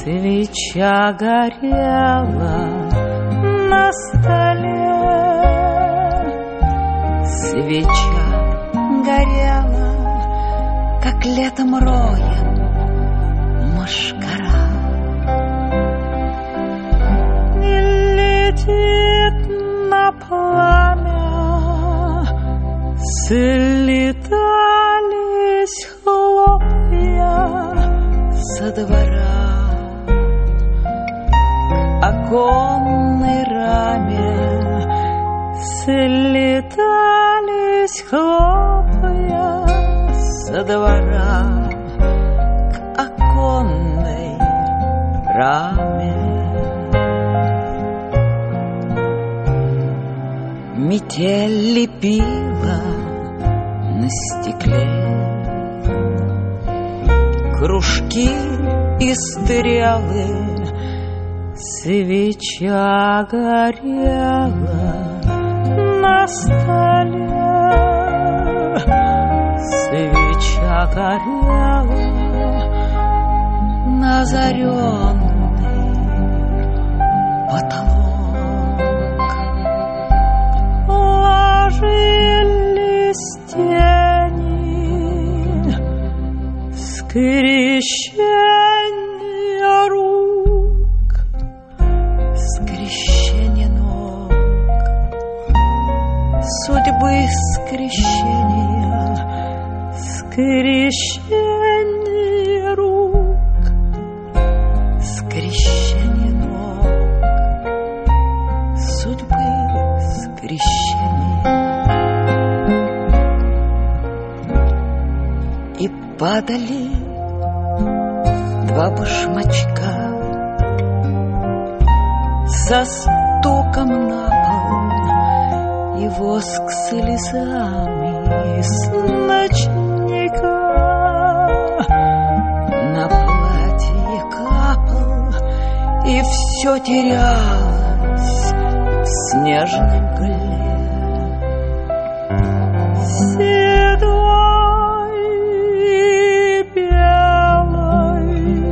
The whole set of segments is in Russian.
Свеча горела на столе, свеча горела, как летом роем мошкара. И летит на пламя, слетались хлопья со двора. Оконной раме слетались хлопья со двора к оконной раме. Метель лепила на стекле кружки и стрелы. Свеча горела на столе, свеча горела на озаренный потолок. Ложились тени, скрещения рук, скрещение ног, судьбы скрещения, скрещение рук, скрещение ног, судьбы скрещения. И падали два башмачка со стуком на пол, и воск слезами с ночника на платье капал, и все терялось в снежной мгле. Седой и белой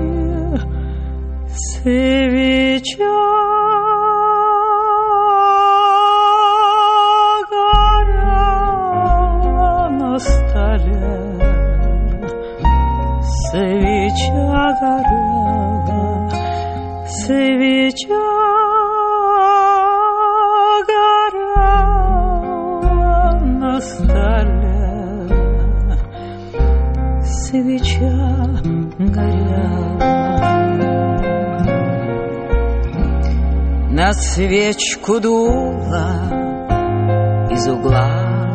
свеча свеча горела, свеча горела на столе, свеча горела. На свечку дуло из угла,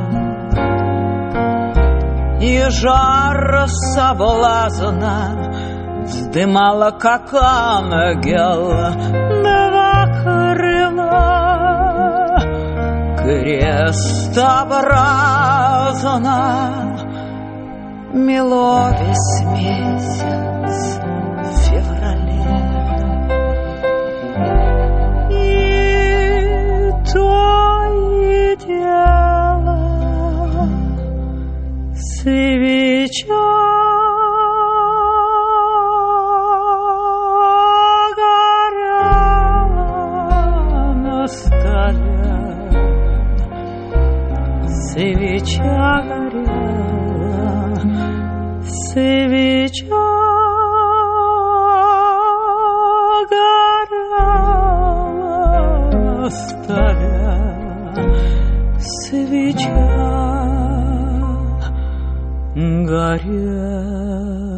и жар соблазна вздымала, как ангел, два крыла крестообразно. Мело весь месяц в феврале, и то и дело свеча горела на столе, свеча горела, свеча горела на столе, свеча горела.